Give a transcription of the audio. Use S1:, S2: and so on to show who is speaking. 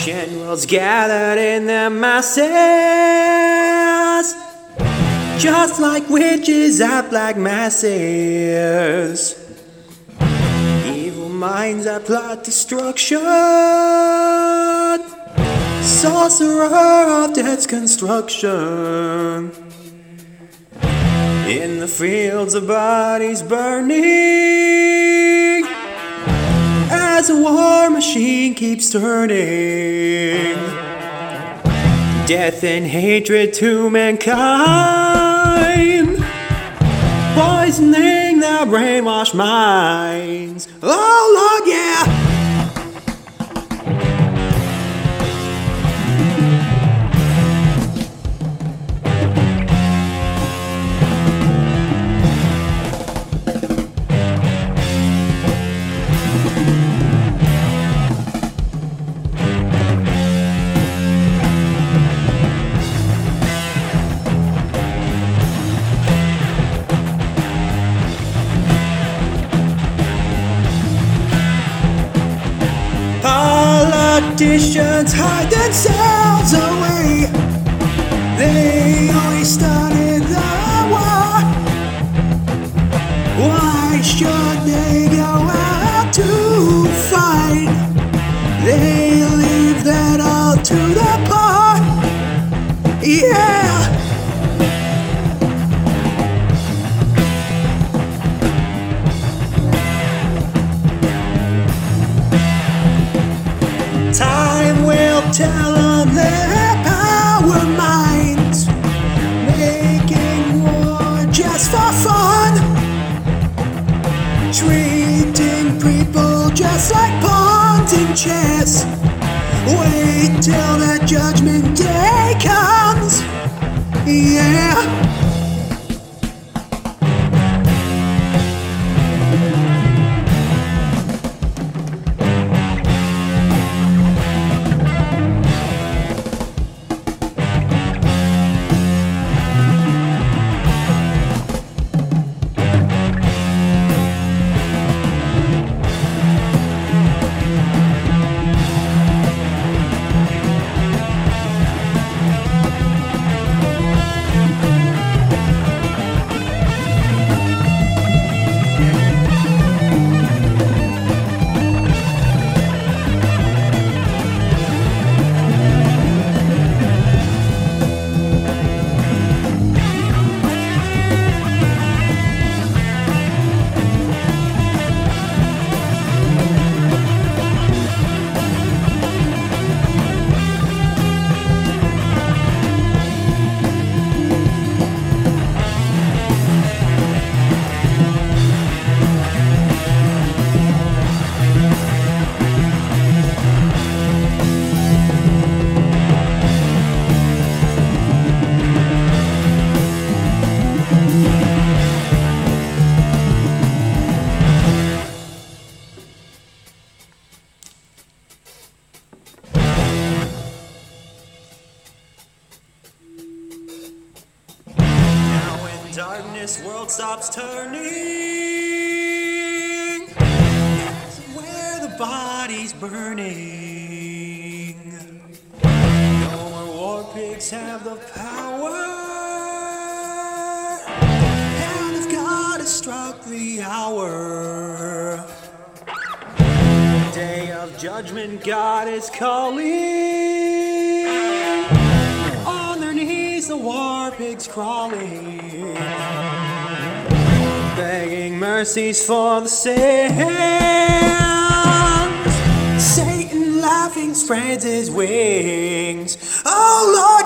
S1: Generals gathered in their masses, just like witches at black masses. Evil minds that plot destruction, sorcerer of death's construction. In the fields of bodies burning, as a war machine keeps turning. Death and hatred to mankind, poisoning their brainwashed minds. Oh Lord, yeah! Politicians hide themselves away. They always started the war. Why should they go out to fight? They leave that all to the poor. Yeah. Time will tell them their power minds, making war just for fun, treating people just like pawns in chess. Wait till the judgment day comes, yeah. Darkness, world stops turning. That's where the body's burning. No more war pigs have the power. Hand of God has struck the hour. Day of judgment, God is calling. On their knees, the war pigs crawling, begging mercies for the sins. Satan laughing spreads his wings. Oh Lord,